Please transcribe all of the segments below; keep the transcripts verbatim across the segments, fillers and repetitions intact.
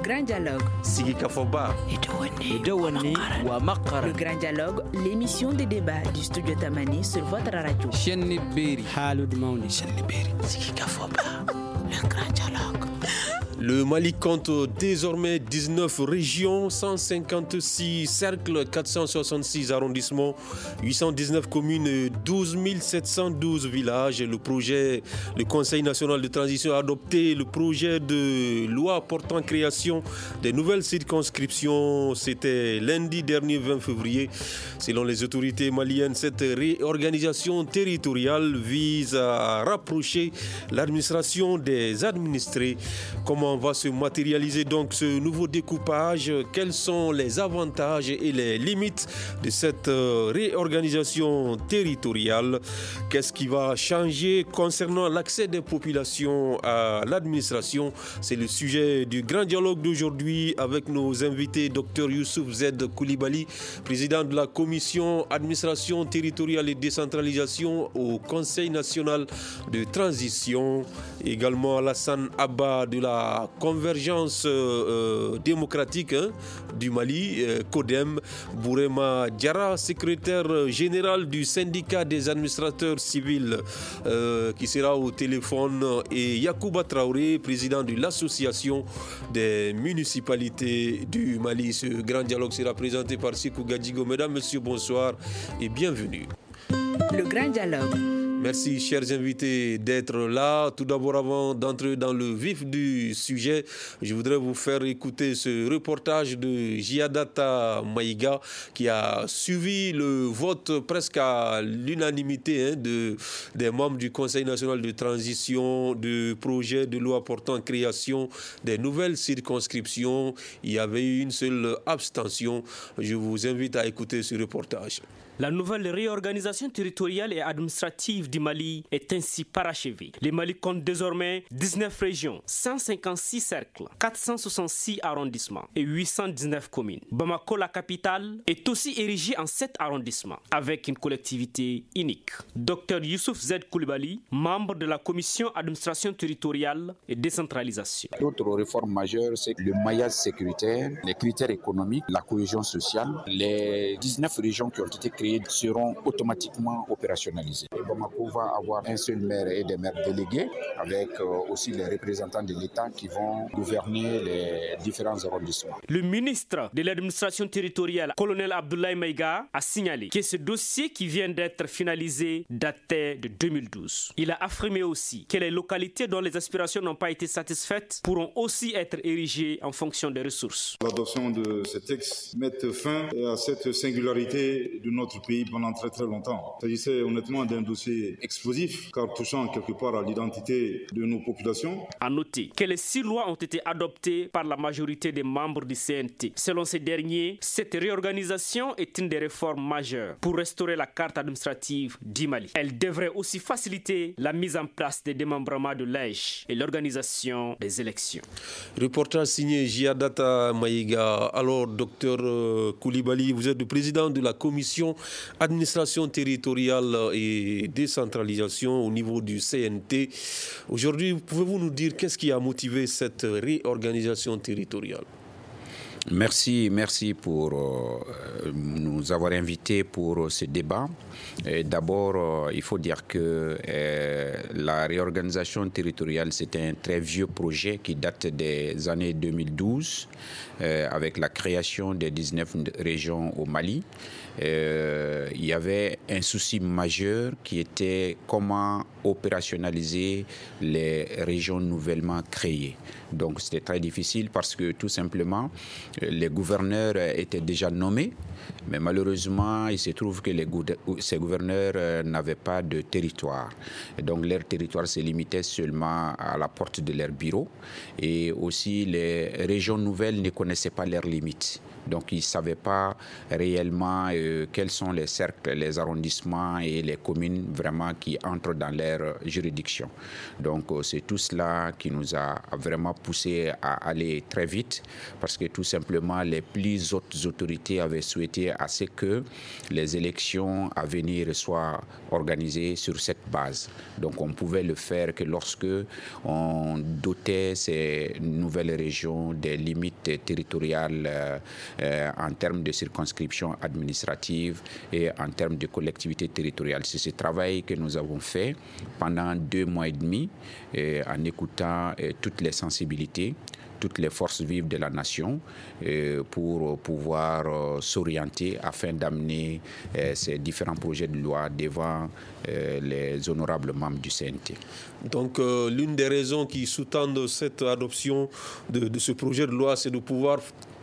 Grand Dialogue. Sigi Kafoba. Le Grand Dialogue, l'émission de débat du studio Tamani sur votre radio. Chenni Beri. Halud Mauni. Chenni Beri. Sigi Kafoba. Le Grand Dialogue. Le Mali compte désormais dix-neuf régions, cent cinquante-six cercles, quatre cent soixante-six arrondissements, huit cent dix-neuf communes, douze mille sept cent douze villages. Le projet, le Conseil national de transition a adopté le projet de loi portant création des nouvelles circonscriptions. C'était lundi dernier, vingt février. Selon les autorités maliennes, cette réorganisation territoriale vise à rapprocher l'administration des administrés. Comment va se matérialiser donc ce nouveau découpage? Quels sont les avantages et les limites de cette réorganisation territoriale? Qu'est-ce qui va changer concernant l'accès des populations à l'administration? C'est le sujet du grand dialogue d'aujourd'hui avec nos invités, Dr Youssouf Z Koulibaly, président de la commission administration territoriale et décentralisation au Conseil national de transition, également Alassane Abba de la convergence euh, démocratique hein, du Mali, euh, CODEM, Bourema Diarra, secrétaire général du syndicat des administrateurs civils euh, qui sera au téléphone, et Yacouba Traoré, président de l'association des municipalités du Mali. Ce grand dialogue sera présenté par Sikou Gadjigo. Mesdames, Messieurs, bonsoir et bienvenue. Le grand dialogue. Merci, chers invités, d'être là. Tout d'abord, avant d'entrer dans le vif du sujet, je voudrais vous faire écouter ce reportage de Giadata Maïga qui a suivi le vote presque à l'unanimité hein, de, des membres du Conseil national de transition du projet de loi portant création des nouvelles circonscriptions. Il y avait eu une seule abstention. Je vous invite à écouter ce reportage. La nouvelle réorganisation territoriale et administrative du Mali est ainsi parachevée. Le Mali compte désormais dix-neuf régions, cent cinquante-six cercles, quatre cent soixante-six arrondissements et huit cent dix-neuf communes. Bamako, la capitale, est aussi érigée en sept arrondissements avec une collectivité unique. Dr Youssouf Z Koulibaly, membre de la commission administration territoriale et décentralisation. D'autres réformes majeures, c'est le maillage sécuritaire, les critères économiques, la cohésion sociale. Les dix-neuf régions qui ont été créées seront automatiquement opérationnalisés. Et Bamako va avoir un seul maire et des maires délégués, avec euh, aussi les représentants de l'État qui vont gouverner les différents arrondissements. Le ministre de l'administration territoriale, colonel Abdoulaye Maïga, a signalé que ce dossier qui vient d'être finalisé datait de deux mille douze. Il a affirmé aussi que les localités dont les aspirations n'ont pas été satisfaites pourront aussi être érigées en fonction des ressources. L'adoption de ce texte met fin à cette singularité de notre pays pendant très très longtemps. Il s'agissait honnêtement d'un dossier explosif, car touchant quelque part à l'identité de nos populations. À noter que les six lois ont été adoptées par la majorité des membres du C N T. Selon ces derniers, cette réorganisation est une des réformes majeures pour restaurer la carte administrative du Mali. Elle devrait aussi faciliter la mise en place des démembrements de l'E J et l'organisation des élections. Reportage signé Giadata Maïga. Alors, docteur Koulibaly, vous êtes le président de la commission administration territoriale et décentralisation au niveau du C N T. Aujourd'hui, pouvez-vous nous dire qu'est-ce qui a motivé cette réorganisation territoriale? Merci, merci pour euh, nous avoir invités pour ce débat. Et d'abord, euh, il faut dire que euh, la réorganisation territoriale, c'était un très vieux projet qui date des années deux mille douze, euh, avec la création des dix-neuf régions au Mali. Euh, il y avait un souci majeur qui était comment opérationnaliser les régions nouvellement créées. Donc c'était très difficile parce que tout simplement les gouverneurs étaient déjà nommés, mais malheureusement il se trouve que les gou- ces gouverneurs n'avaient pas de territoire. Et donc leur territoire se limitait seulement à la porte de leur bureau, et aussi les régions nouvelles ne connaissaient pas leurs limites. Donc, ils ne savaient pas réellement euh, quels sont les cercles, les arrondissements et les communes vraiment qui entrent dans leur juridiction. Donc, euh, c'est tout cela qui nous a vraiment poussé à aller très vite parce que tout simplement, les plus hautes autorités avaient souhaité à ce que les élections à venir soient organisées sur cette base. Donc, on pouvait le faire que lorsque on dotait ces nouvelles régions des limites territoriales euh, euh, en termes de circonscription administrative et en termes de collectivité territoriale. C'est ce travail que nous avons fait pendant deux mois et demi euh, en écoutant euh, toutes les sensibilités, toutes les forces vives de la nation euh, pour pouvoir euh, s'orienter afin d'amener euh, ces différents projets de loi devant euh, les honorables membres du C N T. Donc euh, l'une des raisons qui sous-tendent cette adoption de, de ce projet de loi, c'est de pouvoir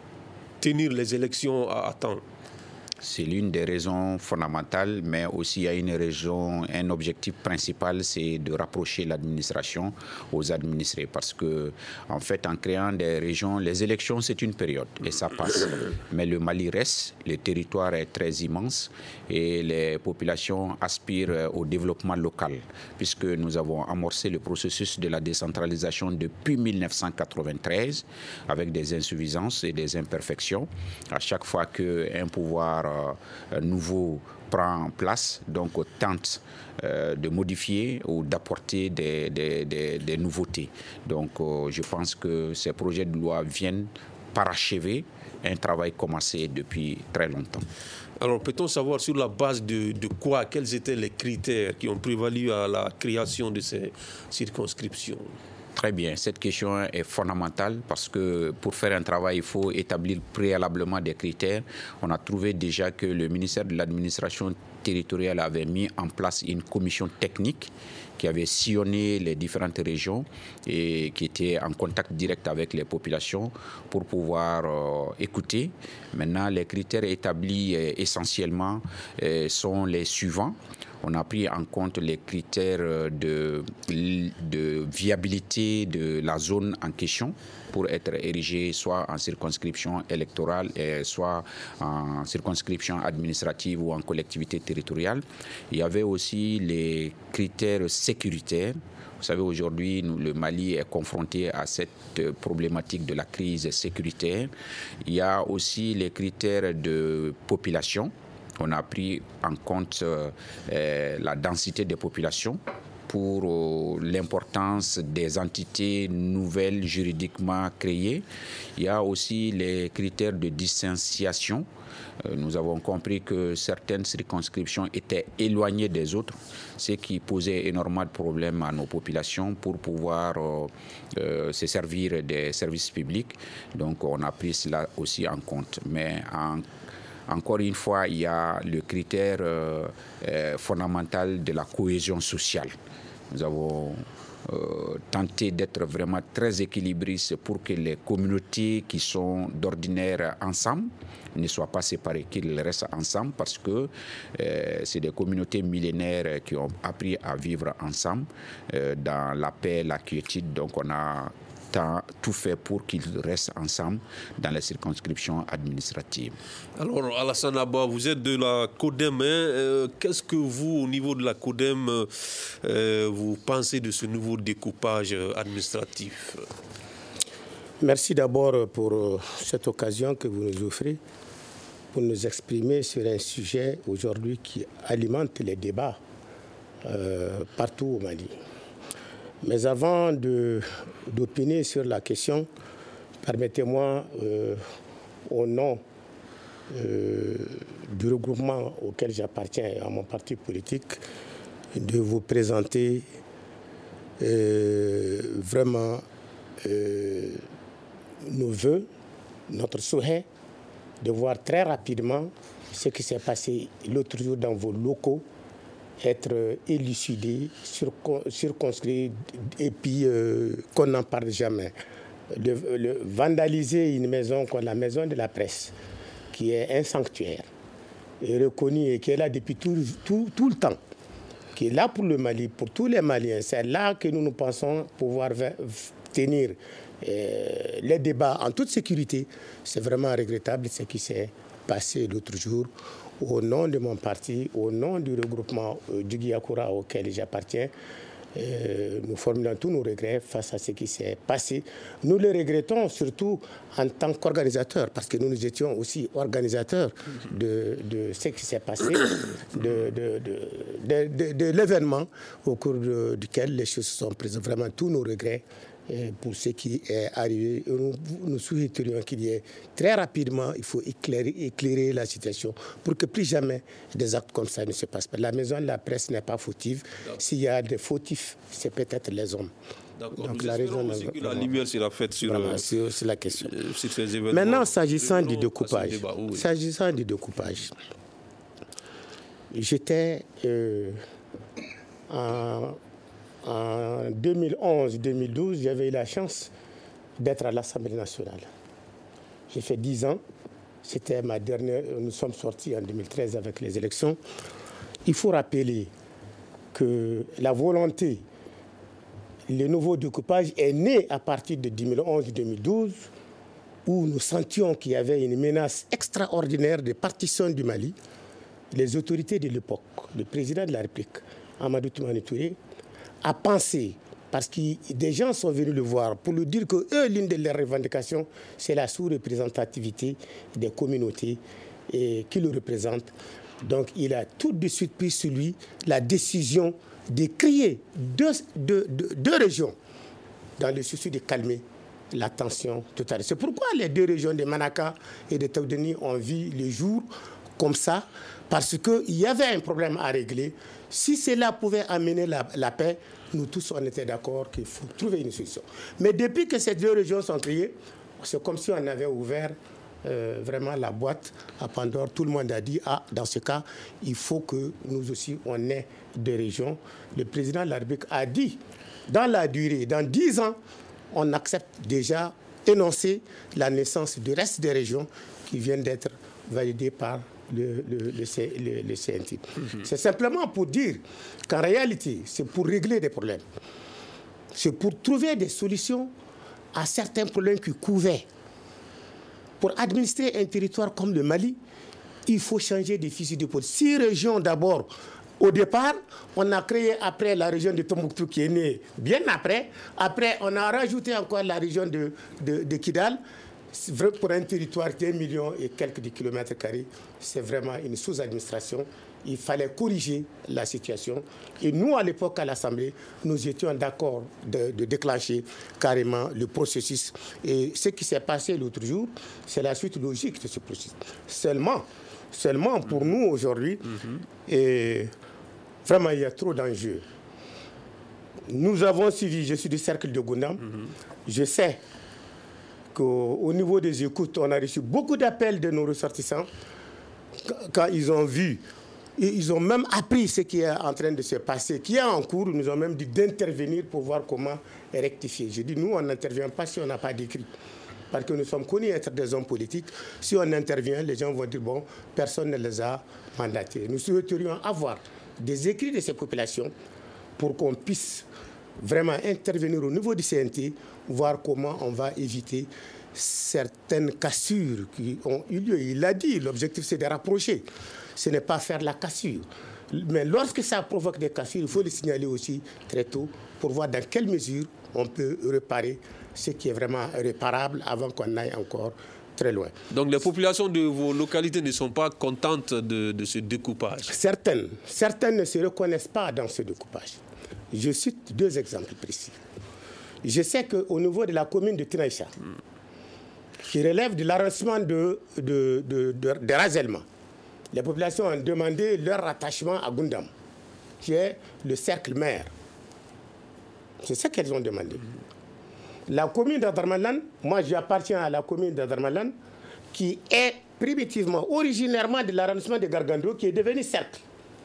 tenir les élections à, à temps. C'est l'une des raisons fondamentales, mais aussi il y a une raison, un objectif principal, c'est de rapprocher l'administration aux administrés. Parce que, en fait, en créant des régions, les élections, c'est une période et ça passe. Mais le Mali reste, le territoire est très immense et les populations aspirent au développement local, puisque nous avons amorcé le processus de la décentralisation depuis mille neuf cent quatre-vingt-treize avec des insuffisances et des imperfections. À chaque fois qu'un pouvoir Euh, nouveau prend place, donc tente euh, de modifier ou d'apporter des, des, des, des nouveautés. Donc euh, je pense que ces projets de loi viennent parachever un travail commencé depuis très longtemps. Alors peut-on savoir sur la base de, de quoi, quels étaient les critères qui ont prévalu à la création de ces circonscriptions ? Très bien, cette question est fondamentale parce que pour faire un travail, il faut établir préalablement des critères. On a trouvé déjà que le ministère de l'administration territoriale avait mis en place une commission technique qui avait sillonné les différentes régions et qui était en contact direct avec les populations pour pouvoir euh, écouter. Maintenant, les critères établis euh, essentiellement euh, sont les suivants. On a pris en compte les critères de, de viabilité de la zone en question pour être érigée soit en circonscription électorale, et soit en circonscription administrative ou en collectivité territoriale. Il y avait aussi les critères sécuritaires. Vous savez, aujourd'hui, nous, le Mali est confronté à cette problématique de la crise sécuritaire. Il y a aussi les critères de population. On a pris en compte euh, la densité des populations pour euh, l'importance des entités nouvelles juridiquement créées. Il y a aussi les critères de distanciation. Euh, nous avons compris que certaines circonscriptions étaient éloignées des autres, ce qui posait énormément de problèmes à nos populations pour pouvoir euh, euh, se servir des services publics. Donc on a pris cela aussi en compte. Mais en Encore une fois, il y a le critère euh, euh, fondamental de la cohésion sociale. Nous avons euh, tenté d'être vraiment très équilibristes pour que les communautés qui sont d'ordinaire ensemble ne soient pas séparées, qu'ils restent ensemble parce que euh, c'est des communautés millénaires qui ont appris à vivre ensemble euh, dans la paix, la quiétude. Donc on a tout fait pour qu'ils restent ensemble dans les circonscriptions administratives. Alors, Alassane Abba, vous êtes de la CODEM. Hein? Euh, qu'est-ce que vous, au niveau de la CODEM, euh, vous pensez de ce nouveau découpage administratif ? Merci d'abord pour euh, cette occasion que vous nous offrez pour nous exprimer sur un sujet aujourd'hui qui alimente les débats euh, partout au Mali. Mais avant de, d'opiner sur la question, permettez-moi, euh, au nom euh, du regroupement auquel j'appartiens à mon parti politique, de vous présenter euh, vraiment euh, nos voeux, notre souhait de voir très rapidement ce qui s'est passé l'autre jour dans vos locaux être élucidé, circonscrit et puis euh, qu'on n'en parle jamais. Le, le, vandaliser une maison comme la maison de la presse, qui est un sanctuaire, est reconnu et qui est là depuis tout, tout, tout le temps, qui est là pour le Mali, pour tous les Maliens. C'est là que nous nous pensons pouvoir tenir Et les débats en toute sécurité, c'est vraiment regrettable ce qui s'est passé l'autre jour. Au nom de mon parti, au nom du regroupement euh, du Guiakura auquel j'appartiens, euh, nous formulons tous nos regrets face à ce qui s'est passé. Nous le regrettons surtout en tant qu'organisateurs, parce que nous, nous étions aussi organisateurs de, de ce qui s'est passé, de, de, de, de, de, de l'événement au cours de, duquel les choses se sont prises. Vraiment tous nos regrets pour ce qui est arrivé. Nous, nous souhaiterions qu'il y ait très rapidement, il faut éclairer, éclairer la situation pour que plus jamais des actes comme ça ne se passent pas. La maison de la presse n'est pas fautive. S'il y a des fautifs, c'est peut-être les hommes. D'accord. Donc nous la raison aussi que la lumière sera faite sur, voilà, euh, sur, sur la question. euh, sur ces événements. Maintenant, s'agissant du Revenons découpage, à ce débat, oui. s'agissant du découpage, j'étais euh, en En deux mille onze deux mille douze, j'avais eu la chance d'être à l'Assemblée nationale. J'ai fait dix ans. C'était ma dernière. Nous sommes sortis en deux mille treize avec les élections. Il faut rappeler que la volonté, le nouveau découpage est né à partir de deux mille onze deux mille douze, où nous sentions qu'il y avait une menace extraordinaire de partition du Mali. Les autorités de l'époque, le président de la République, Amadou Toumani Touré, a pensé, parce que des gens sont venus le voir pour lui dire que eux, l'une de leurs revendications, c'est la sous-représentativité des communautés et, qui le représentent. Donc il a tout de suite pris sur lui la décision de créer deux, deux, deux, deux régions dans le souci de calmer la tension totale. C'est pourquoi les deux régions de Manaka et de Taoudeni ont vu le jour comme ça, parce qu'il y avait un problème à régler. Si cela pouvait amener la, la paix, nous tous, on était d'accord qu'il faut trouver une solution. Mais depuis que ces deux régions sont créées, c'est comme si on avait ouvert euh, vraiment la boîte à Pandore. Tout le monde a dit, ah, dans ce cas, il faut que nous aussi, on ait des régions. Le président de la République a dit, dans la durée, dans dix ans, on accepte déjà énoncer la naissance du reste des régions qui viennent d'être validées par le, le, le, le, le C N T. Mm-hmm. C'est simplement pour dire qu'en réalité, c'est pour régler des problèmes. C'est pour trouver des solutions à certains problèmes qui couvaient. Pour administrer un territoire comme le Mali, il faut changer des fusils de police. Six régions d'abord. Au départ, on a créé après la région de Tombouctou qui est née bien après. Après, on a rajouté encore la région de, de, de Kidal. C'est vrai, pour un territoire d'un million et quelques de kilomètres carrés, c'est vraiment une sous-administration. Il fallait corriger la situation. Et nous, à l'époque, à l'Assemblée, nous étions d'accord de, de déclencher carrément le processus. Et ce qui s'est passé l'autre jour, c'est la suite logique de ce processus. Seulement, seulement pour mmh. nous, aujourd'hui, mmh. et vraiment, il y a trop d'enjeux. Nous avons suivi, je suis du cercle de Goundam, mmh. je sais qu'au niveau des écoutes, on a reçu beaucoup d'appels de nos ressortissants quand ils ont vu, et ils ont même appris ce qui est en train de se passer, qui est en cours. Ils nous ont même dit d'intervenir pour voir comment rectifier. Je dis, nous, on n'intervient pas si on n'a pas d'écrit. Parce que nous sommes connus être des hommes politiques. Si on intervient, les gens vont dire, bon, personne ne les a mandatés. Nous souhaiterions avoir des écrits de ces populations pour qu'on puisse vraiment intervenir au niveau du C N T, voir comment on va éviter certaines cassures qui ont eu lieu. Il l'a dit, l'objectif c'est de rapprocher. Ce n'est pas faire la cassure. Mais lorsque ça provoque des cassures, il faut le signaler aussi très tôt pour voir dans quelle mesure on peut réparer ce qui est vraiment réparable avant qu'on aille encore très loin. Donc les populations de vos localités ne sont pas contentes de, de ce découpage? Certaines. Certaines ne se reconnaissent pas dans ce découpage. Je cite deux exemples précis. Je sais qu'au niveau de la commune de Tinaïcha, mm. qui relève de l'arrondissement de, de, de, de, de Razellement, les populations ont demandé leur rattachement à Goundam, qui est le cercle maire. C'est ce qu'elles ont demandé. Mm. La commune d'Adarmalan, moi j'appartiens à la commune d'Adarmalan, qui est primitivement, originairement de l'arrondissement de Gargando, qui est devenu cercle.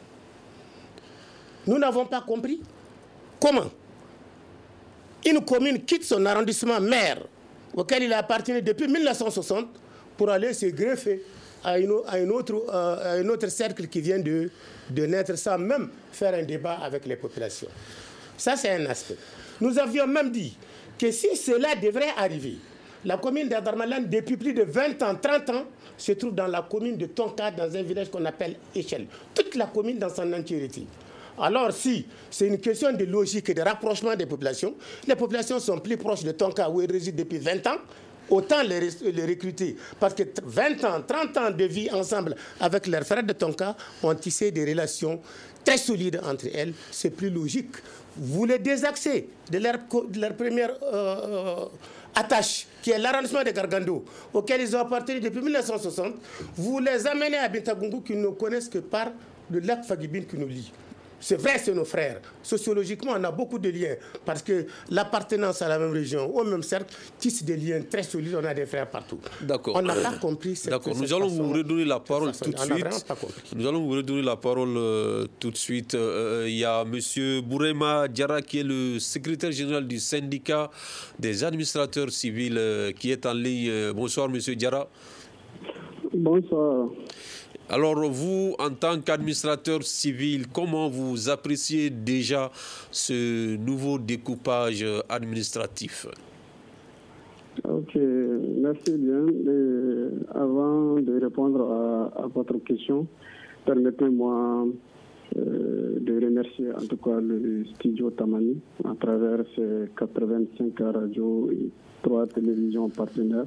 Nous n'avons pas compris comment une commune quitte son arrondissement maire, auquel il a appartenu depuis mille neuf cent soixante, pour aller se greffer à, une, à, une autre, euh, à un autre cercle qui vient de, de naître sans même faire un débat avec les populations. Ça, c'est un aspect. Nous avions même dit que si cela devrait arriver, la commune d'Adarmalan, depuis plus de vingt ans, trente ans, se trouve dans la commune de Tonka, dans un village qu'on appelle Échelle. Toute la commune dans son entièreté. Alors si c'est une question de logique et de rapprochement des populations, les populations sont plus proches de Tonka où ils résident depuis vingt ans, autant les, les recruter. Parce que vingt ans, trente ans de vie ensemble avec leurs frères de Tonka ont tissé des relations très solides entre elles. C'est plus logique. Vous les désaxez de leur, de leur première euh, attache, qui est l'arrondissement de Gargando, auquel ils ont appartenu depuis mille neuf cent soixante. Vous les amenez à Bintagungu qui ne connaissent que par le lac Fagibine qui nous lie. C'est vrai, c'est nos frères. Sociologiquement, on a beaucoup de liens parce que l'appartenance à la même région, au même cercle, tisse des liens très solides. On a des frères partout. D'accord. On n'a pas compris cette D'accord. Nous cette allons façon, vous redonner la parole façon. tout de on suite. Pas compris. Nous allons vous redonner la parole euh, tout de suite. Il euh, y a M. Bourema Diarra qui est le secrétaire général du syndicat des administrateurs civils euh, qui est en ligne. Bonsoir, M. Diarra. Bonsoir. Alors vous, en tant qu'administrateur civil, comment vous appréciez déjà ce nouveau découpage administratif? Ok, merci bien. Et avant de répondre à, à votre question, permettez-moi euh, de remercier en tout cas le studio Tamani à travers ses quatre-vingt-cinq radios et trois télévisions partenaires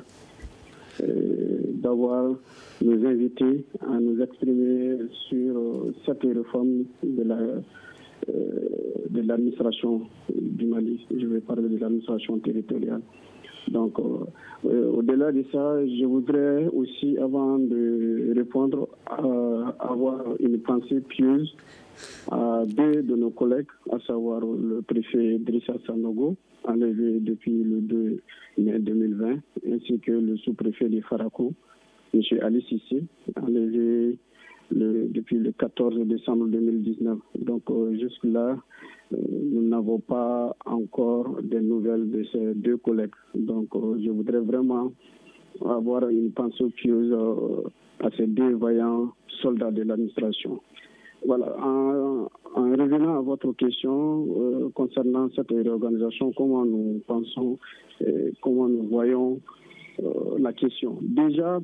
d'avoir nous invité à nous exprimer sur cette réforme de la euh, de l'administration du Mali. Je vais parler de l'administration territoriale. Donc, euh, au-delà de ça, je voudrais aussi, avant de répondre, euh, avoir une pensée pieuse à deux de nos collègues, à savoir le préfet Drissa Sanogo, enlevé depuis le deux mai deux mille vingt, ainsi que le sous-préfet de Farako, M. Ali Sissi, enlevé le, depuis le quatorze décembre deux mille dix-neuf. Donc euh, jusque-là, euh, nous n'avons pas encore de nouvelles de ces deux collègues. Donc euh, je voudrais vraiment avoir une pensée pieuse euh, à ces deux vaillants soldats de l'administration. Voilà, en, en revenant à votre question euh, concernant cette réorganisation, comment nous pensons, et comment nous voyons euh, la question. Déjà,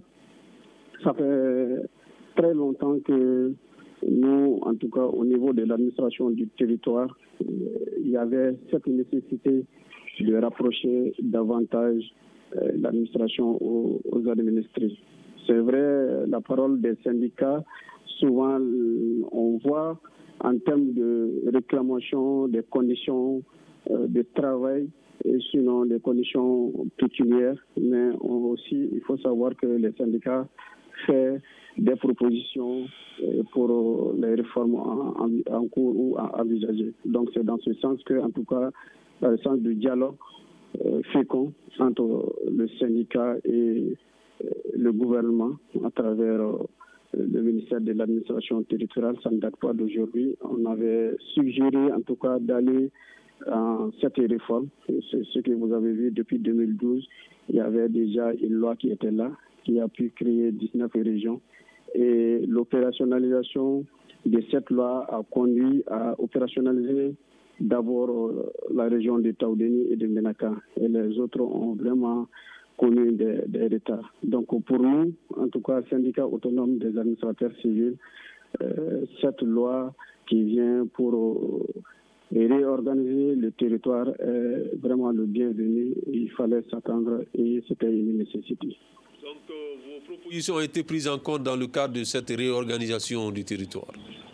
ça fait très longtemps que nous, en tout cas au niveau de l'administration du territoire, euh, il y avait cette nécessité de rapprocher davantage euh, l'administration aux, aux administrés. C'est vrai, la parole des syndicats, souvent, on voit en termes de réclamation des conditions euh, de travail et sinon des conditions pécuniaires, mais on aussi, il faut savoir que les syndicats font des propositions euh, pour les réformes en, en, en cours ou à envisager. Donc c'est dans ce sens que, en tout cas, dans le sens du dialogue euh, fécond entre le syndicat et euh, le gouvernement à travers euh, le ministère de l'administration territoriale, ça ne date pas d'aujourd'hui. On avait suggéré en tout cas d'aller en cette réforme. C'est ce que vous avez vu depuis deux mille douze. Il y avait déjà une loi qui était là, qui a pu créer dix-neuf régions. Et l'opérationnalisation de cette loi a conduit à opérationnaliser d'abord la région de Taoudéni et de Ménaka. Et les autres ont vraiment connu des, des retards. Donc pour nous, en tout cas, syndicat autonome des administrateurs civils, euh, cette loi qui vient pour euh, réorganiser le territoire est vraiment le bienvenu. Il fallait s'attendre et c'était une nécessité. Donc euh, vos propositions ont été prises en compte dans le cadre de cette réorganisation du territoire?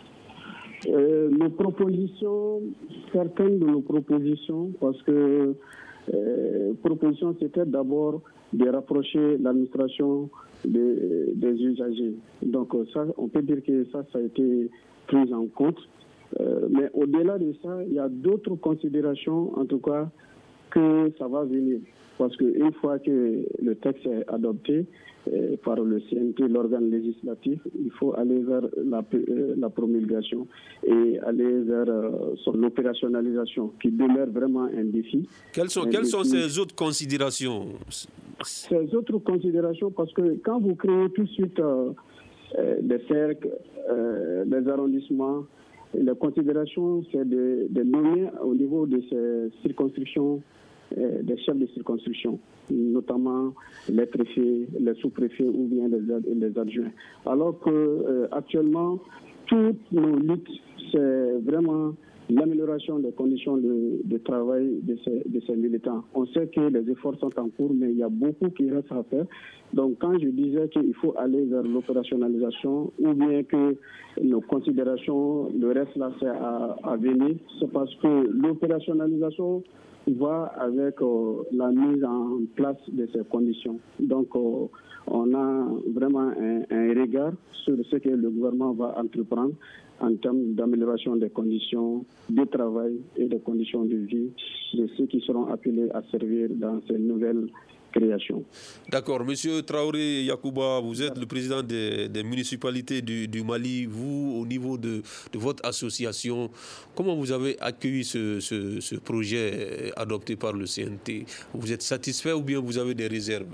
euh, Nos propositions, certaines de nos propositions, parce que euh, proposition c'était d'abord de rapprocher l'administration des, des usagers. Donc ça, on peut dire que ça, ça a été pris en compte. Euh, mais au-delà de ça, il y a d'autres considérations, en tout cas, que ça va venir. Parce qu'une fois que le texte est adopté euh, par le C N T, l'organe législatif, il faut aller vers la, euh, la promulgation et aller vers euh, son opérationnalisation, qui demeure vraiment un défi. Quelles sont, quelles défi. sont ces autres considérations? Ces autres considérations, parce que quand vous créez tout de suite euh, euh, des cercles, euh, des arrondissements, les considérations, c'est de, de nommer au niveau de ces circonscriptions euh, des chefs de circonscription, notamment les préfets, les sous-préfets ou bien les, les adjoints. Alors que euh, actuellement, toutes nos luttes, c'est vraiment l'amélioration des conditions de, de travail de ces, de ces militants. On sait que les efforts sont en cours, mais il y a beaucoup qui reste à faire. Donc quand je disais qu'il faut aller vers l'opérationnalisation ou bien que nos considérations, le reste là c'est à, à venir, c'est parce que l'opérationnalisation va avec euh, la mise en place de ces conditions. Donc euh, on a vraiment un, un regard sur ce que le gouvernement va entreprendre en termes d'amélioration des conditions de travail et des conditions de vie de ceux qui seront appelés à servir dans ces nouvelles créations. D'accord. Monsieur Traoré Yacouba, vous êtes le président des, des municipalités du, du Mali. Vous, au niveau de, de votre association, comment vous avez accueilli ce, ce, ce projet adopté par le C N T? Vous êtes satisfait ou bien vous avez des réserves?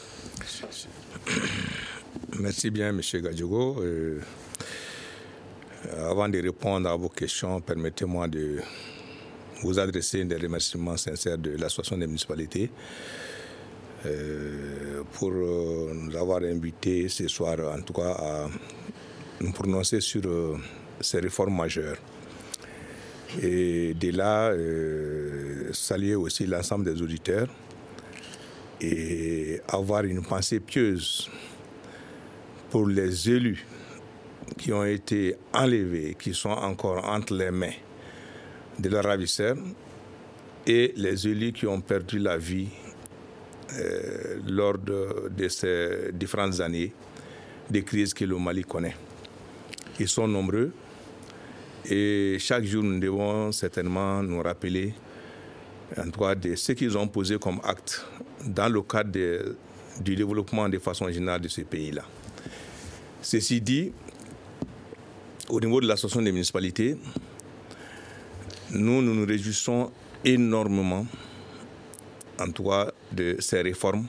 Merci bien, monsieur Gadjogo. Euh... Avant de répondre à vos questions, permettez-moi de vous adresser des remerciements sincères de l'association des municipalités euh, pour euh, nous avoir invités ce soir, en tout cas, à nous prononcer sur euh, ces réformes majeures. Et de là, euh, saluer aussi l'ensemble des auditeurs et avoir une pensée pieuse pour les élus qui ont été enlevés, qui sont encore entre les mains de leurs ravisseurs, et les élus qui ont perdu la vie euh, lors de, de ces différentes années de crise que le Mali connaît. Ils sont nombreux et chaque jour nous devons certainement nous rappeler en tout cas de ce qu'ils ont posé comme acte dans le cadre de, du développement de façon générale de ce pays-là. Ceci dit, au niveau de l'association des municipalités, nous, nous nous réjouissons énormément, en tout cas, de ces réformes.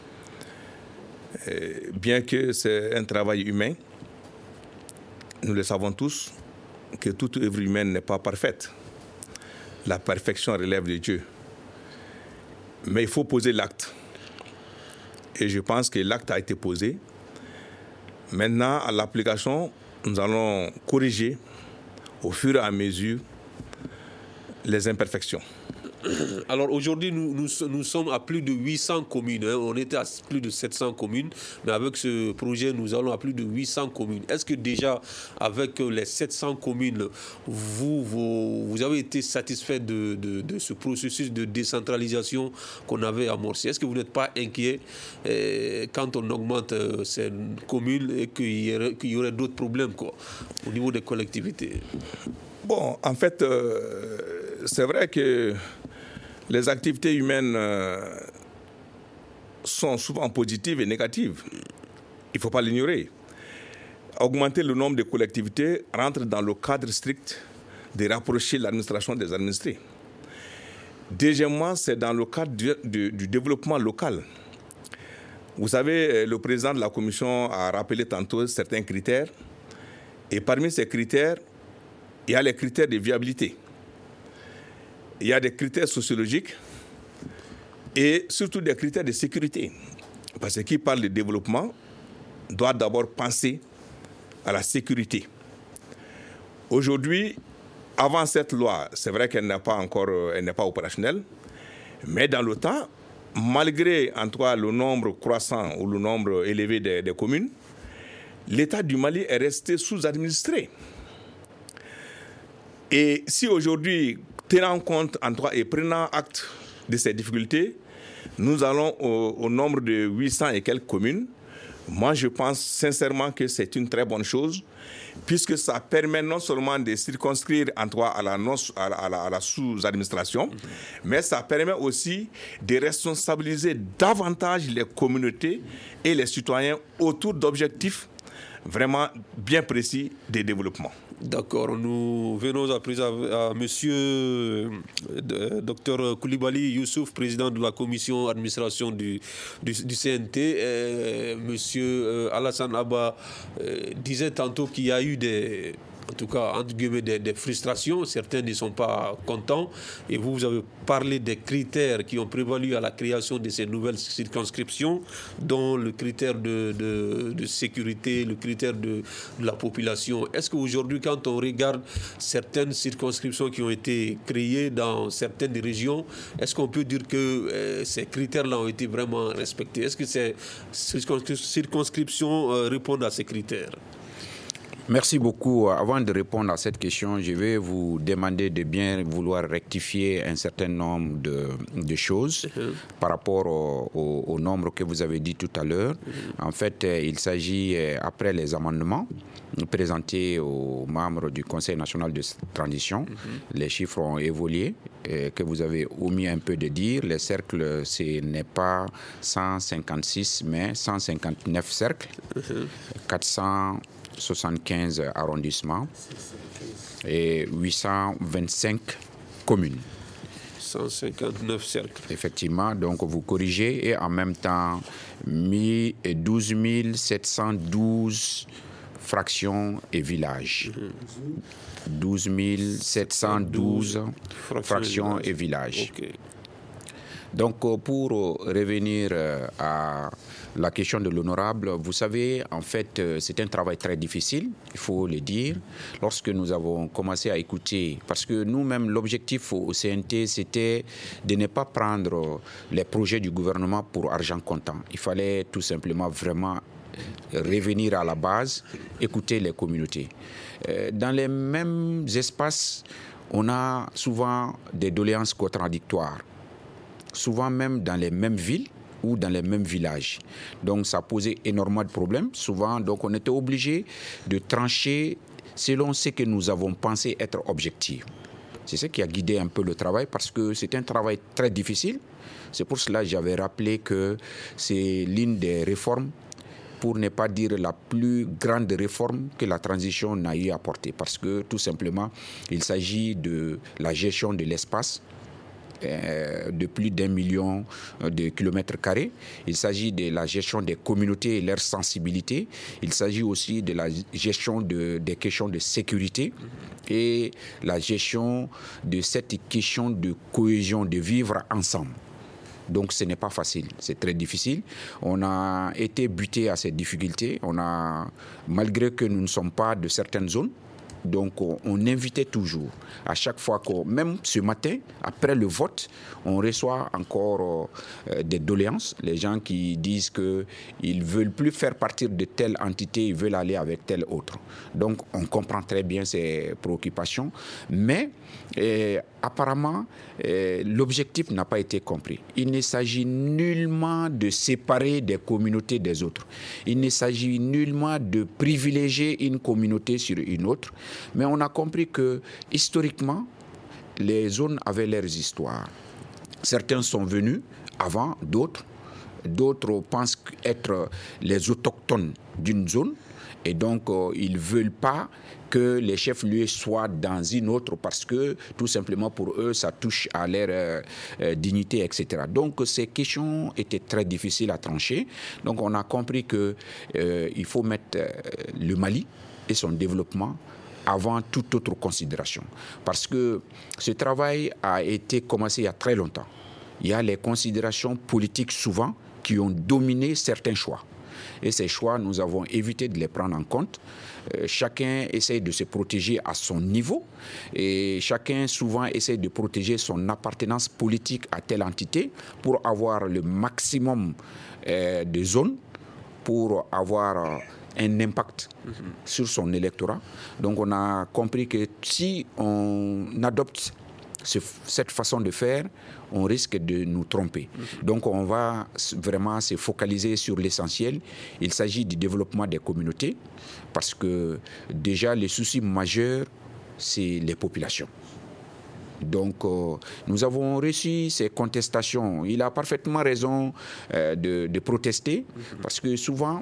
Et bien que c'est un travail humain, nous le savons tous, que toute œuvre humaine n'est pas parfaite. La perfection relève de Dieu. Mais il faut poser l'acte. Et je pense que l'acte a été posé. Maintenant, à l'application, nous allons corriger au fur et à mesure les imperfections. Alors aujourd'hui, nous, nous, nous sommes à plus de huit cents communes. Hein. On était à plus de sept cents communes, mais avec ce projet, nous allons à plus de huit cents communes. Est-ce que déjà, avec les sept cents communes, vous, vous, vous avez été satisfait de, de, de ce processus de décentralisation qu'on avait amorcé? Est-ce que vous n'êtes pas inquiet eh, quand on augmente euh, ces communes et qu'il y aurait, qu'il y aurait d'autres problèmes quoi, au niveau des collectivités? Bon, en fait, euh, c'est vrai que les activités humaines euh, sont souvent positives et négatives. Il ne faut pas l'ignorer. Augmenter le nombre de collectivités rentre dans le cadre strict de rapprocher l'administration des administrés. Deuxièmement, c'est dans le cadre du, du, du développement local. Vous savez, le président de la commission a rappelé tantôt certains critères. Et parmi ces critères, il y a les critères de viabilité. Il y a des critères sociologiques et surtout des critères de sécurité. Parce que qui parle de développement doit d'abord penser à la sécurité. Aujourd'hui, avant cette loi, c'est vrai qu'elle n'est pas encore elle n'est pas opérationnelle, mais dans le temps, malgré en tout cas le nombre croissant ou le nombre élevé des, des communes, l'État du Mali est resté sous-administré. Et si aujourd'hui, tenant compte en tout cas, et prenant acte de ces difficultés, nous allons au, au nombre de huit cents et quelques communes. Moi, je pense sincèrement que c'est une très bonne chose, puisque ça permet non seulement de circonscrire en tout cas, à la, non, à la, à la, à la sous-administration, mmh. mais ça permet aussi de responsabiliser davantage les communautés et les citoyens autour d'objectifs vraiment bien précis de développement. D'accord, nous venons à présent à, à monsieur euh, docteur Koulibaly Youssouf, président de la commission administration du, du, du C N T. Euh, monsieur euh, Alassane Abba euh, disait tantôt qu'il y a eu des en tout cas, entre guillemets, des, des frustrations. Certains ne sont pas contents. Et vous, vous avez parlé des critères qui ont prévalu à la création de ces nouvelles circonscriptions, dont le critère de, de, de sécurité, le critère de, de la population. Est-ce qu'aujourd'hui, quand on regarde certaines circonscriptions qui ont été créées dans certaines régions, est-ce qu'on peut dire que euh, ces critères-là ont été vraiment respectés? Est-ce que ces circonscriptions euh, répondent à ces critères? Merci beaucoup. Avant de répondre à cette question, je vais vous demander de bien vouloir rectifier un certain nombre de, de choses mm-hmm. par rapport au, au, au nombre que vous avez dit tout à l'heure. Mm-hmm. En fait, il s'agit, après les amendements présentés aux membres du Conseil national de transition, mm-hmm. les chiffres ont évolué, et que vous avez omis un peu de dire. Les cercles, ce n'est pas cent cinquante-six, mais cent cinquante-neuf cercles, mm-hmm. quatre cent soixante-quinze arrondissements et huit cent vingt-cinq communes. cent cinquante-neuf cercles. Effectivement, donc vous corrigez, et en même temps douze mille sept cent douze fractions et villages. douze mille sept cent douze fractions et villages. Okay. Donc, pour revenir à la question de l'honorable, vous savez, en fait, c'est un travail très difficile, il faut le dire. Lorsque nous avons commencé à écouter, parce que nous-mêmes, l'objectif au C N T, c'était de ne pas prendre les projets du gouvernement pour argent comptant. Il fallait tout simplement vraiment revenir à la base, écouter les communautés. Dans les mêmes espaces, on a souvent des doléances contradictoires, souvent même dans les mêmes villes ou dans les mêmes villages. Donc ça posait énormément de problèmes. Souvent, donc, on était obligé de trancher selon ce que nous avons pensé être objectif. C'est ce qui a guidé un peu le travail, parce que c'est un travail très difficile. C'est pour cela que j'avais rappelé que c'est l'une des réformes, pour ne pas dire la plus grande réforme que la transition n'a eu à porter. Parce que tout simplement, il s'agit de la gestion de l'espace, de plus d'un million de kilomètres carrés. Il s'agit de la gestion des communautés et leur sensibilité. Il s'agit aussi de la gestion de, des questions de sécurité et la gestion de cette question de cohésion, de vivre ensemble. Donc ce n'est pas facile, c'est très difficile. On a été buté à ces difficultés. On a, malgré que nous ne sommes pas de certaines zones, donc on, on invitait toujours, à chaque fois que, même ce matin, après le vote, on reçoit encore euh, des doléances, les gens qui disent qu'ils ne veulent plus faire partie de telle entité, ils veulent aller avec telle autre. Donc on comprend très bien ces préoccupations, mais euh, apparemment, euh, l'objectif n'a pas été compris. Il ne s'agit nullement de séparer des communautés des autres. Il ne s'agit nullement de privilégier une communauté sur une autre. Mais on a compris que, historiquement, les zones avaient leurs histoires. Certains sont venus avant d'autres. D'autres pensent être les autochtones d'une zone. Et donc, euh, ils ne veulent pas que les chefs-lieux soient dans une autre, parce que, tout simplement, pour eux, ça touche à leur euh, euh, dignité, et cetera. Donc, ces questions étaient très difficiles à trancher. Donc, on a compris qu'il euh, faut mettre euh, le Mali et son développement avant toute autre considération. Parce que ce travail a été commencé il y a très longtemps. Il y a les considérations politiques souvent qui ont dominé certains choix. Et ces choix, nous avons évité de les prendre en compte. Euh, chacun essaie de se protéger à son niveau, et chacun souvent essaie de protéger son appartenance politique à telle entité pour avoir le maximum euh, de zones, pour avoir euh, un impact mm-hmm. sur son électorat. Donc on a compris que si on adopte ce, cette façon de faire, on risque de nous tromper. Mm-hmm. Donc on va vraiment se focaliser sur l'essentiel. Il s'agit du développement des communautés, parce que déjà le souci majeur, c'est les populations. Donc, euh, nous avons reçu ces contestations. Il a parfaitement raison euh, de, de protester, mm-hmm. parce que souvent,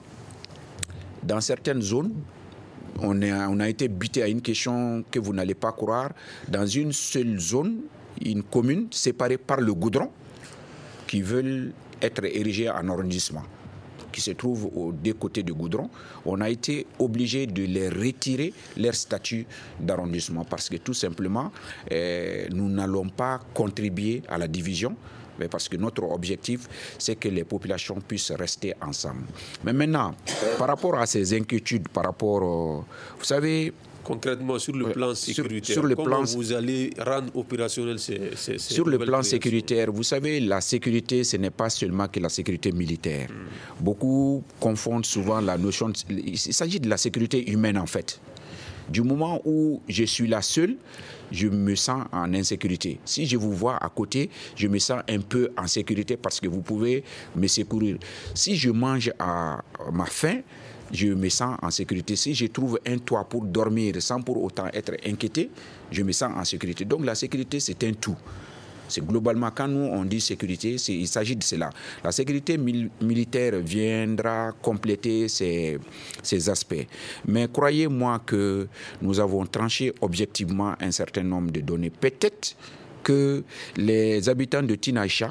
dans certaines zones, on a, on a été buté à une question que vous n'allez pas croire. Dans une seule zone, une commune séparée par le goudron, qui veulent être érigée en arrondissement, qui se trouvent aux deux côtés du goudron, on a été obligé de les retirer leur statut d'arrondissement parce que tout simplement, euh, nous n'allons pas contribuer à la division. Mais parce que notre objectif, c'est que les populations puissent rester ensemble. Mais maintenant, par rapport à ces inquiétudes, par rapport, au, vous savez... Concrètement, sur le plan sécuritaire, sur, sur le comment plan, vous allez rendre opérationnel ces, ces, ces Sur le plan créations. sécuritaire, vous savez, la sécurité, ce n'est pas seulement que la sécurité militaire. Mm. Beaucoup confondent souvent la notion... De, il s'agit de la sécurité humaine, en fait. Du moment où je suis là seul, je me sens en insécurité. Si je vous vois à côté, je me sens un peu en sécurité parce que vous pouvez me secourir. Si je mange à ma faim, je me sens en sécurité. Si je trouve un toit pour dormir sans pour autant être inquiété, je me sens en sécurité. Donc la sécurité, c'est un tout. C'est globalement, quand nous on dit sécurité, c'est, il s'agit de cela. La sécurité mil- militaire viendra compléter ces, ces aspects. Mais croyez-moi que nous avons tranché objectivement un certain nombre de données. Peut-être que les habitants de Tinaïcha,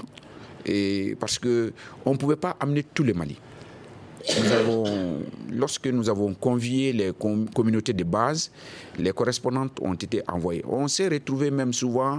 et parce qu'on ne pouvait pas amener tout le Mali. Nous avons, lorsque nous avons convié les com- communautés de base, les correspondantes ont été envoyées. On s'est retrouvé même souvent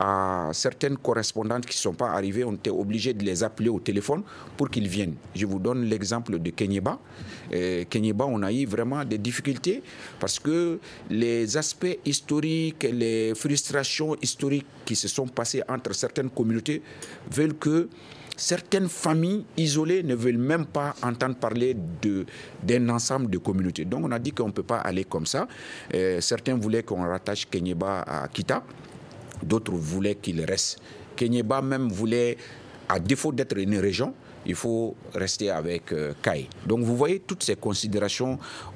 à certaines correspondantes qui ne sont pas arrivées, on était obligé de les appeler au téléphone pour qu'ils viennent. Je vous donne l'exemple de Kenyeba. Euh, Kenyeba, on a eu vraiment des difficultés parce que les aspects historiques, les frustrations historiques qui se sont passées entre certaines communautés veulent que certaines familles isolées ne veulent même pas entendre parler de, d'un ensemble de communautés. Donc on a dit qu'on ne peut pas aller comme ça. Euh, certains voulaient qu'on rattache Kenyeba à Kita, d'autres voulaient qu'il reste. Kenyeba même voulait, à défaut d'être une région, il faut rester avec euh, Kai. Donc vous voyez toutes ces considérations,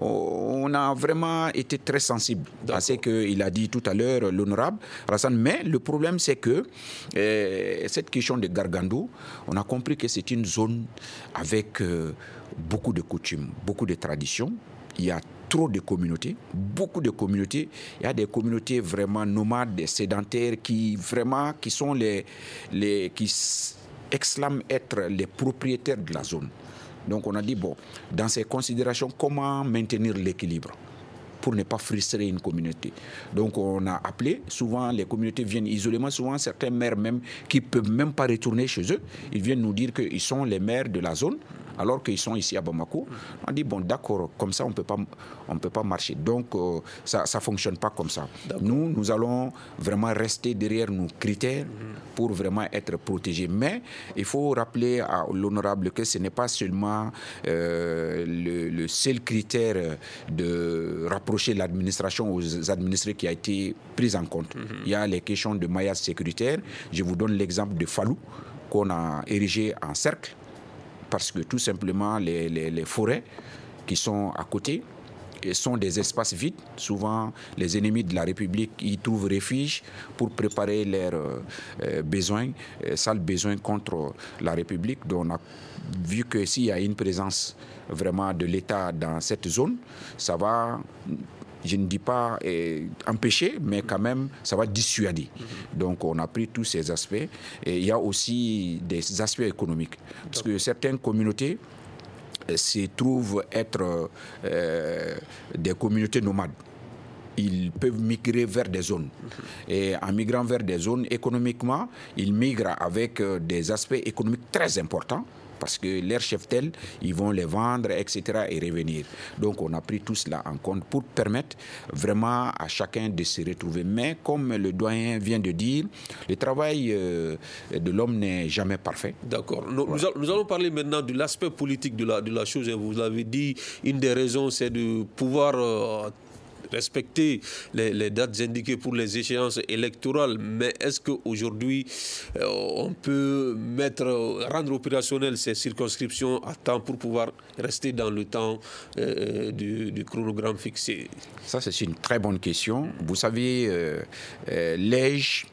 on a vraiment été très sensible à ce qu'il a dit tout à l'heure l'honorable Alassane. Mais le problème c'est que euh, cette question de Gargando, on a compris que c'est une zone avec euh, beaucoup de coutumes, beaucoup de traditions. Il y a trop de communautés, beaucoup de communautés. Il y a des communautés vraiment nomades, des sédentaires qui vraiment qui sont les les qui exclament être les propriétaires de la zone. Donc on a dit, bon, dans ces considérations, comment maintenir l'équilibre pour ne pas frustrer une communauté. Donc on a appelé, souvent les communautés viennent isolément, souvent certains maires même qui ne peuvent même pas retourner chez eux, ils viennent nous dire qu'ils sont les maires de la zone, alors qu'ils sont ici à Bamako. On dit, bon, d'accord, comme ça, on peut pas, on peut pas marcher. Donc, euh, ça ne fonctionne pas comme ça. D'accord. Nous, nous allons vraiment rester derrière nos critères mmh. pour vraiment être protégés. Mais il faut rappeler à l'honorable que ce n'est pas seulement euh, le, le seul critère de rapprocher l'administration aux administrés qui a été pris en compte. Mmh. Il y a les questions de maillage sécuritaire. Je vous donne l'exemple de Falou, qu'on a érigé en cercle, parce que tout simplement les, les, les forêts qui sont à côté sont des espaces vides. Souvent, les ennemis de la République y trouvent refuge pour préparer leurs euh, besoins, euh, sales besoins contre la République. Donc, on a vu que s'il y a une présence vraiment de l'État dans cette zone, ça va... Je ne dis pas eh, empêcher, mais quand même, ça va dissuader. Mm-hmm. Donc, on a pris tous ces aspects. Et il y a aussi des aspects économiques. Parce que certaines communautés eh, se trouvent être euh, des communautés nomades. Ils peuvent migrer vers des zones. Mm-hmm. Et en migrant vers des zones, économiquement, ils migrent avec euh, des aspects économiques très importants. Parce que leurs cheptels, ils vont les vendre, et cetera et revenir. Donc, on a pris tout cela en compte pour permettre vraiment à chacun de se retrouver. Mais comme le doyen vient de dire, le travail euh, de l'homme n'est jamais parfait. D'accord. Nous, voilà. nous allons parler maintenant de l'aspect politique de la, de la chose. Vous l'avez dit, une des raisons, c'est de pouvoir... Euh, respecter les, les dates indiquées pour les échéances électorales, mais est-ce qu'aujourd'hui euh, on peut mettre, rendre opérationnelles ces circonscriptions à temps pour pouvoir rester dans le temps euh, du, du chronogramme fixé? Ça, c'est une très bonne question. Vous savez, euh, euh, l'E J,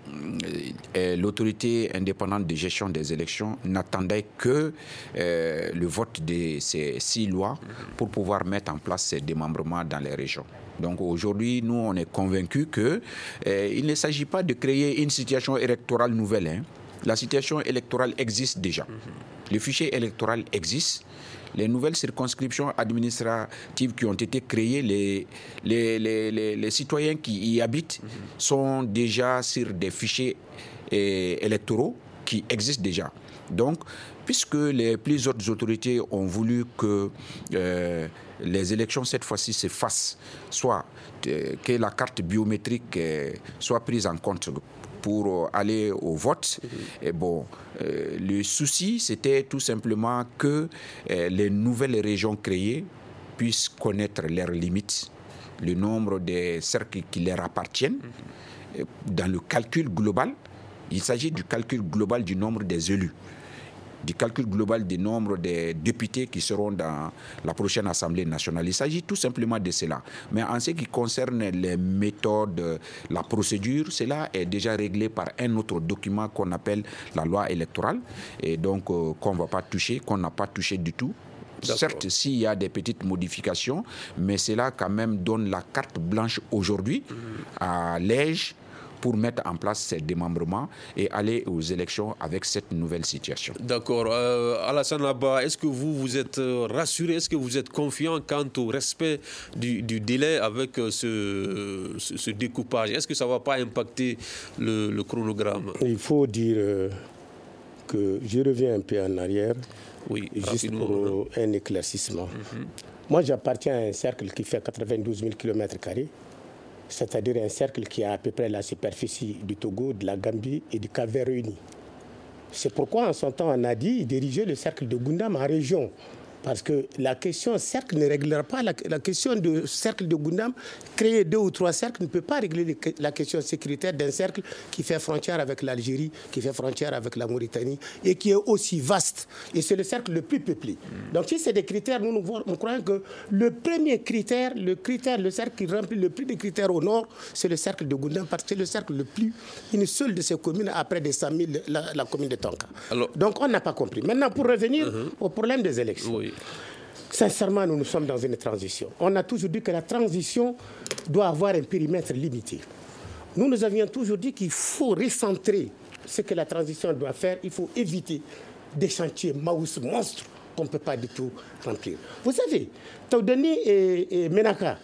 euh, l'autorité indépendante de gestion des élections, n'attendait que euh, le vote de ces six lois pour pouvoir mettre en place ces démembrements dans les régions. Donc aujourd'hui, nous, on est convaincus qu'il euh, ne s'agit pas de créer une situation électorale nouvelle. Hein. La situation électorale existe déjà. Mm-hmm. Le fichier électoral existe. les nouvelles circonscriptions administratives qui ont été créées, les, les, les, les, les citoyens qui y habitent mmh. sont déjà sur des fichiers eh, électoraux qui existent déjà. Donc, puisque les plus hautes autorités ont voulu que euh, les élections cette fois-ci se fassent, soit euh, que la carte biométrique euh, soit prise en compte pour aller au vote, mmh. et bon, euh, le souci, c'était tout simplement que euh, les nouvelles régions créées puissent connaître leurs limites, le nombre de cercles qui leur appartiennent, mmh. dans le calcul global. Il s'agit du calcul global du nombre des élus, du calcul global du nombre des députés qui seront dans la prochaine Assemblée nationale. Il s'agit tout simplement de cela. Mais en ce qui concerne les méthodes, la procédure, cela est déjà réglé par un autre document qu'on appelle la loi électorale, et donc euh, qu'on ne va pas toucher, qu'on n'a pas touché du tout. D'accord. Certes, s'il y a des petites modifications, mais cela quand même donne la carte blanche aujourd'hui mmh. à l'E J E pour mettre en place ces démembrements et aller aux élections avec cette nouvelle situation. D'accord. Euh, Alassane Abba, est-ce que vous, vous êtes rassuré, est-ce que vous êtes confiant quant au respect du, du délai avec ce, ce, ce découpage? Est-ce que ça ne va pas impacter le, le chronogramme? Il faut dire euh, que je reviens un peu en arrière, oui, juste pour un éclaircissement. Mm-hmm. Moi, j'appartiens à un cercle qui fait quatre-vingt-douze mille kilomètres carrés. C'est-à-dire un cercle qui a à peu près la superficie du Togo, de la Gambie et du Cap-Vert réunis. C'est pourquoi, en son temps, on a dit diriger le cercle de Goundam en région. Parce que la question cercle ne réglera pas la, la question du cercle de Goundam. Créer deux ou trois cercles ne peut pas régler les, la question sécuritaire d'un cercle qui fait frontière avec l'Algérie, qui fait frontière avec la Mauritanie et qui est aussi vaste. Et c'est le cercle le plus peuplé. Mmh. Donc si c'est des critères, nous, nous, nous croyons que le premier critère, le critère, le cercle qui remplit le plus de critères au nord, c'est le cercle de Goundam parce que c'est le cercle le plus, une seule de ces communes après des cent mille, la, la commune de Tonka. Alors, donc on n'a pas compris. Maintenant, pour revenir uh-huh. au problème des élections. Oui. Sincèrement, nous nous sommes dans une transition. On a toujours dit que la transition doit avoir un périmètre limité. Nous, nous avions toujours dit qu'il faut recentrer ce que la transition doit faire. Il faut éviter des chantiers maous monstres qu'on ne peut pas du tout remplir. Vous savez, Taoudani et, et Menaka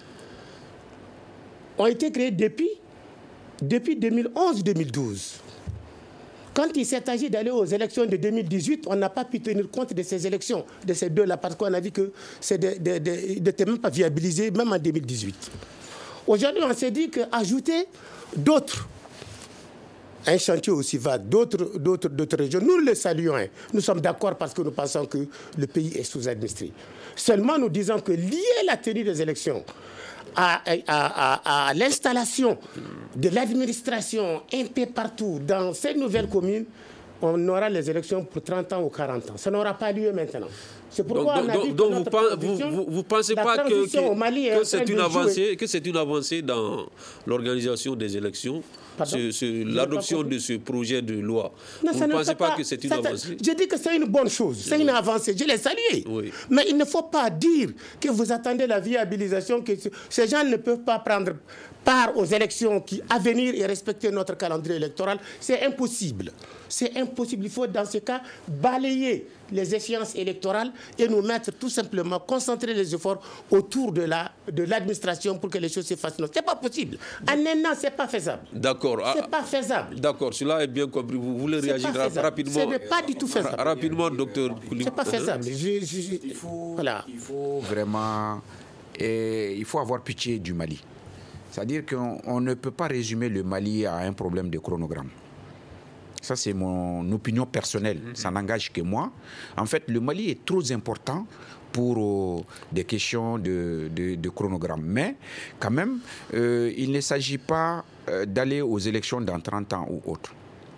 ont été créés depuis, depuis deux mille onze deux mille douze. Quand il s'est agi d'aller aux élections de deux mille dix-huit, on n'a pas pu tenir compte de ces élections, de ces deux-là, parce qu'on a dit que c'est n'était même pas viabilisé, même en deux mille dix-huit. Aujourd'hui, on s'est dit qu'ajouter d'autres, un chantier aussi vaste, d'autres, d'autres, d'autres régions, nous le saluons. Hein. Nous sommes d'accord parce que nous pensons que le pays est sous-administré. Seulement, nous disons que lier la tenue des élections À, à, à, à l'installation de l'administration un peu partout dans ces nouvelles communes, on aura les élections pour trente ans ou quarante ans. Ça n'aura pas lieu maintenant. C'est pourquoi donc, on a dit donc, que donc vous ne pensez pas que, que, que, c'est une avancée, que c'est une avancée dans l'organisation des élections, ce, ce, l'adoption de ce projet de loi? Non, vous ne pensez pas, pas que c'est une ça, avancée? Je dis que c'est une bonne chose, c'est oui. une avancée, je l'ai salué. Oui. Mais il ne faut pas dire que vous attendez la viabilisation, que ces gens ne peuvent pas prendre part aux élections qui, à venir et respecter notre calendrier électoral. C'est impossible. C'est impossible. Il faut, dans ce cas, balayer les échéances électorales et nous mettre tout simplement, concentrer les efforts autour de, la, de l'administration pour que les choses se fassent. Ce n'est pas possible. En un an, ce n'est pas faisable. D'accord. Ce n'est pas faisable. D'accord, cela est bien compris. Vous voulez réagir rapidement? Ce n'est pas du tout faisable. Rapidement, docteur Koulibaly. Ce n'est pas faisable. Je, je, il, faut, voilà. il faut vraiment... Et il faut avoir pitié du Mali. C'est-à-dire qu'on on ne peut pas résumer le Mali à un problème de chronogramme. Ça, c'est mon opinion personnelle. Ça n'engage que moi. En fait, le Mali est trop important pour euh, des questions de, de, de chronogramme. Mais, quand même, euh, il ne s'agit pas euh, d'aller aux élections dans trente ans ou autre.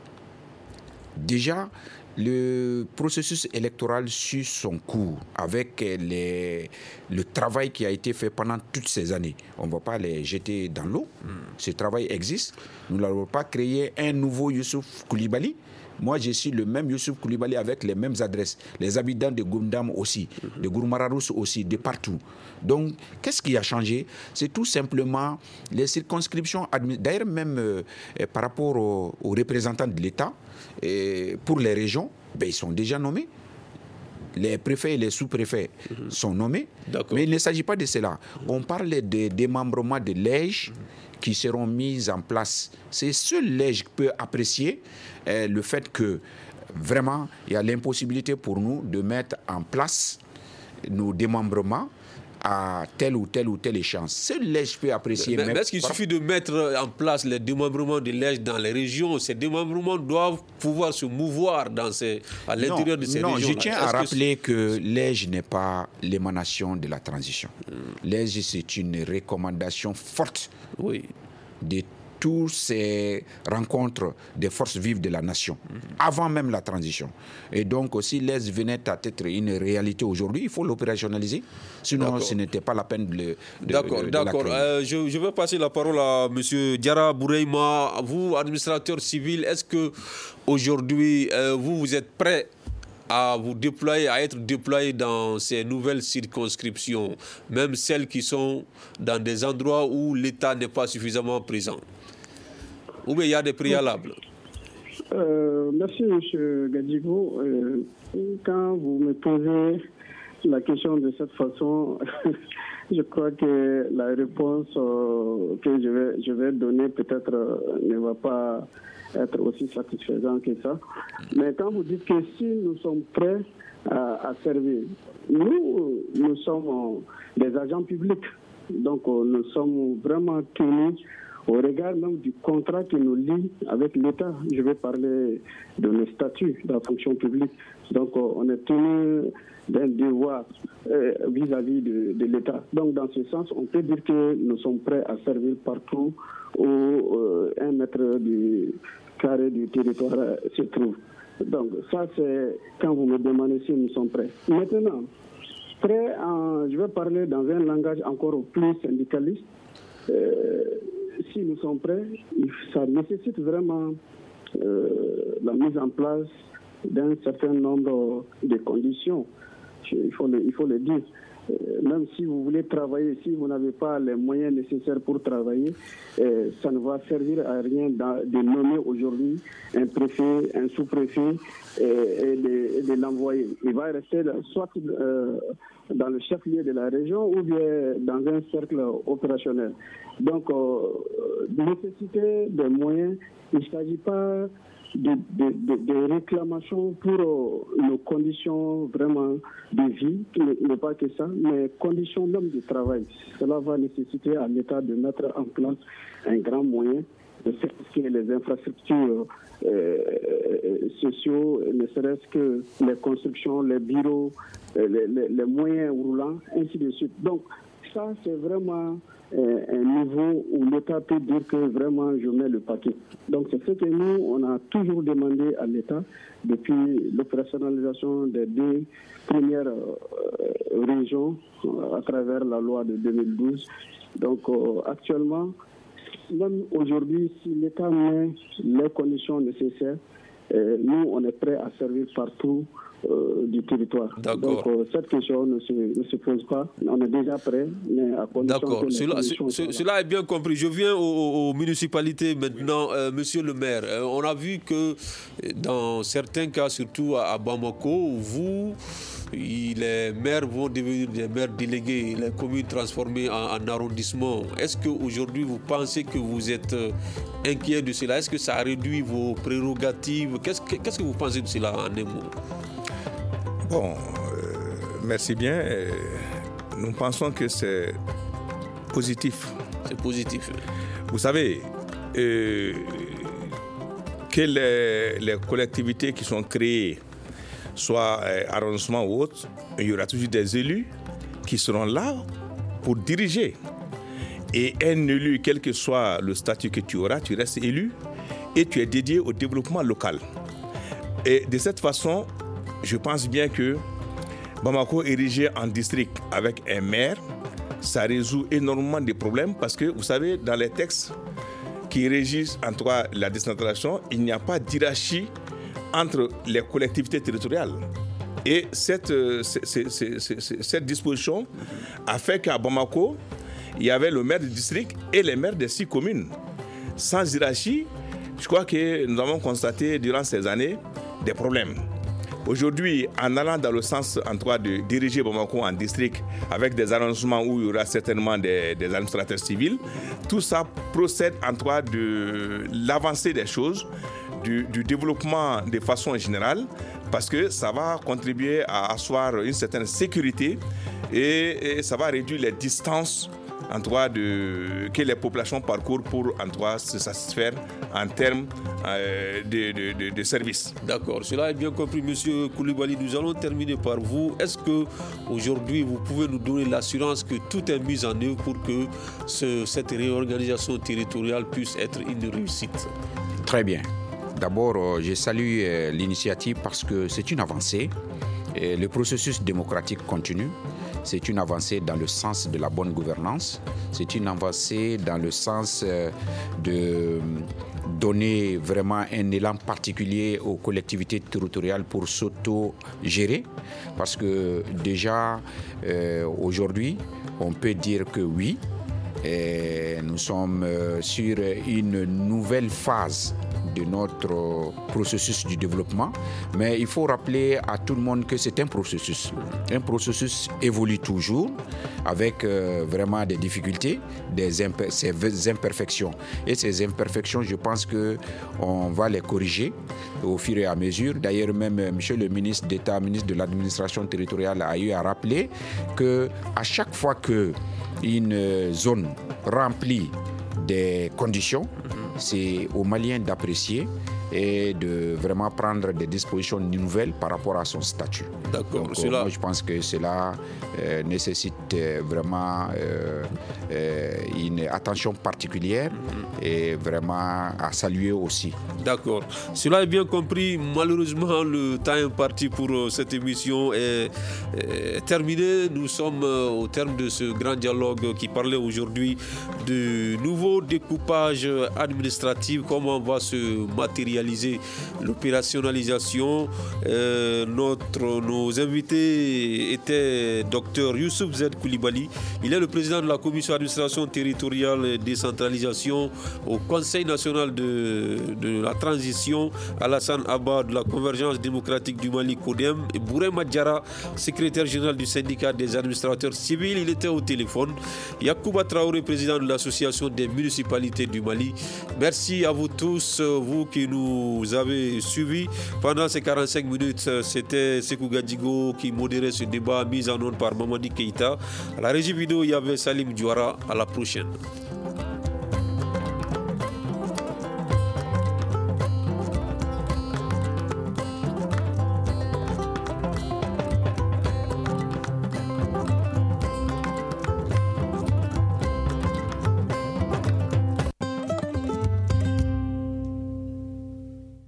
Déjà, le processus électoral suit son cours avec les, le travail qui a été fait pendant toutes ces années. On ne va pas les jeter dans l'eau. Mm. Ce travail existe. Nous n'allons pas créer un nouveau Youssouf Koulibaly. Moi, je suis le même Youssouf Koulibaly avec les mêmes adresses. Les habitants de Goundam aussi, mm-hmm. de Gourmararous aussi, de partout. Donc, qu'est-ce qui a changé? C'est tout simplement les circonscriptions. D'ailleurs, même euh, par rapport aux, aux représentants de l'État, et pour les régions, ben, ils sont déjà nommés. les préfets et les sous-préfets mmh. sont nommés. D'accord. Mais il ne s'agit pas de cela. Mmh. On parle de démembrements de L E G mmh. qui seront mis en place. C'est seul L E G qui peut apprécier euh, le fait que vraiment, il y a l'impossibilité pour nous de mettre en place nos démembrements à telle ou telle ou telle échéance. Seul L E G peut apprécier. Mais, mais est-ce qu'il par... suffit de mettre en place les démembrements de L E G dans les régions? Ces démembrements doivent pouvoir se mouvoir dans ces, à l'intérieur non, de ces non, régions. Non, je tiens à rappeler que, que L E G n'est pas l'émanation de la transition. Hmm. L E G, c'est une recommandation forte oui. de toutes ces rencontres des forces vives de la nation, mmh. avant même la transition. Et donc, si L E G venait à être une réalité aujourd'hui, il faut l'opérationnaliser. Sinon, d'accord. ce n'était pas la peine de, de D'accord, de d'accord. Euh, je, je vais passer la parole à M. Diarra Bouraïma. Vous, administrateur civil, est-ce que aujourd'hui, euh, vous, vous êtes prêt à vous déployer, à être déployé dans ces nouvelles circonscriptions, même celles qui sont dans des endroits où l'État n'est pas suffisamment présent? Ou bien il y a des préalables? euh, Merci, M. Gadjigo. Euh, quand vous me posez la question de cette façon, je crois que la réponse euh, que je vais, je vais donner peut-être euh, ne va pas être aussi satisfaisante que ça. Mais quand vous dites que si nous sommes prêts à, à servir, nous, nous sommes des agents publics. Donc, nous sommes vraiment tenus au regard même du contrat qui nous lie avec l'État. Je vais parler de nos statuts de la fonction publique. Donc, on est tenu d'un devoir euh, vis-à-vis de, de l'État. Donc, dans ce sens, on peut dire que nous sommes prêts à servir partout où euh, un mètre du carré du territoire euh, se trouve. Donc, ça, c'est quand vous me demandez si nous sommes prêts. Maintenant, prêts, en, je vais parler dans un langage encore plus syndicaliste. Euh, si nous sommes prêts, ça nécessite vraiment euh, la mise en place d'un certain nombre de conditions. Il faut le, il faut le dire. Euh, même si vous voulez travailler, si vous n'avez pas les moyens nécessaires pour travailler, euh, ça ne va servir à rien de, de nommer aujourd'hui un préfet, un sous-préfet et, et, de, et de l'envoyer. Il va rester soit euh, dans le chef-lieu de la région ou bien dans un cercle opérationnel. Donc, euh, nécessiter des moyens, il ne s'agit pas de, de, de, de réclamations pour euh, nos conditions vraiment de vie, qui n'est pas que ça, mais conditions même de travail. Cela va nécessiter à l'État de mettre en place un grand moyen de certifier les infrastructures euh, sociaux, ne serait-ce que les constructions, les bureaux, les, les, les moyens roulants, ainsi de suite. Donc, ça, c'est vraiment euh, un niveau où l'État peut dire que vraiment je mets le paquet. Donc, c'est ce que nous, on a toujours demandé à l'État depuis l'opérationnalisation des deux premières euh, régions euh, à travers la loi de deux mille douze. Donc, euh, actuellement, même aujourd'hui, si l'État met les conditions nécessaires, euh, nous, on est prêt à servir partout euh, du territoire. D'accord. Donc, euh, cette question ne se, ne se pose pas. On est déjà prêt, mais à condition D'accord. que les Cela, conditions ce, soient cela est bien compris. Je viens aux, aux municipalités maintenant. Euh, monsieur le maire, euh, on a vu que dans certains cas, surtout à, à Bamako, vous... les maires vont devenir des maires délégués, les communes transformées en, en arrondissements. Est-ce qu'aujourd'hui, vous pensez que vous êtes inquiet de cela? Est-ce que ça réduit vos prérogatives? Qu'est-ce que, qu'est-ce que vous pensez de cela en un mot? Bon, euh, merci bien. Nous pensons que c'est positif. C'est positif. Vous savez, euh, que les, les collectivités qui sont créées, soit euh, arrondissement ou autre, il y aura toujours des élus qui seront là pour diriger. Et un élu, quel que soit le statut que tu auras, tu restes élu et tu es dédié au développement local. Et de cette façon, je pense bien que Bamako érigé en district avec un maire, ça résout énormément de problèmes parce que, vous savez, dans les textes qui régissent en tout cas la décentralisation, il n'y a pas d'hiérarchie entre les collectivités territoriales. Et cette, cette, cette, cette disposition a fait qu'à Bamako, il y avait le maire du district et les maires des six communes. Sans hiérarchie, je crois que nous avons constaté durant ces années des problèmes. Aujourd'hui, en allant dans le sens en tout cas de diriger Bamako en district avec des arrondissements où il y aura certainement des, des administrateurs civils, tout ça procède en tout cas de l'avancée des choses, du, du développement de façon générale, parce que ça va contribuer à asseoir une certaine sécurité et, et ça va réduire les distances en tout cas de, que les populations parcourent pour en tout cas se satisfaire en termes euh, de, de, de, de services. D'accord, cela est bien compris, Monsieur Koulibaly. Nous allons terminer par vous. Est-ce que aujourd'hui vous pouvez nous donner l'assurance que tout est mis en œuvre pour que ce, cette réorganisation territoriale puisse être une réussite? Très bien. D'abord, euh, je salue euh, l'initiative parce que c'est une avancée. Et le processus démocratique continue. C'est une avancée dans le sens de la bonne gouvernance. C'est une avancée dans le sens euh, de donner vraiment un élan particulier aux collectivités territoriales pour s'auto-gérer. Parce que déjà, euh, aujourd'hui, on peut dire que oui, et nous sommes euh, sur une nouvelle phase de notre processus du développement, mais il faut rappeler à tout le monde que c'est un processus. Un processus évolue toujours avec euh, vraiment des difficultés, des imper- ces imperfections. Et ces imperfections, je pense qu'on va les corriger au fur et à mesure. D'ailleurs, même M. le ministre d'État, ministre de l'administration territoriale, a eu à rappeler qu'à chaque fois qu'une zone remplit des conditions, c'est aux Maliens d'apprécier et de vraiment prendre des dispositions nouvelles par rapport à son statut. D'accord. Donc, cela... moi, je pense que cela euh, nécessite euh, vraiment euh, euh, une attention particulière mm-hmm. et vraiment à saluer aussi. D'accord. Cela est bien compris. Malheureusement, le temps imparti pour euh, cette émission est, est terminé. Nous sommes euh, au terme de ce grand dialogue qui parlait aujourd'hui de nouveau découpage administratif, comment va se matérialiser l'opérationnalisation. Euh, notre, nos invités étaient Dr Youssouf Z Koulibaly. Il est le président de la commission d'administration territoriale et décentralisation au Conseil national de, de la transition, Alassane Abba de la convergence démocratique du Mali, CODEM, et Bouré Madjara, secrétaire général du syndicat des administrateurs civils. Il était au téléphone. Yacouba Traoré, président de l'association des municipalités du Mali. Merci à vous tous, vous qui nous avez suivis pendant ces quarante-cinq minutes. C'était Sekou Gadigo qui modérait ce débat mis en onde par Mamadi Keïta. À la régie vidéo, il y avait Salim Diouara. À la prochaine.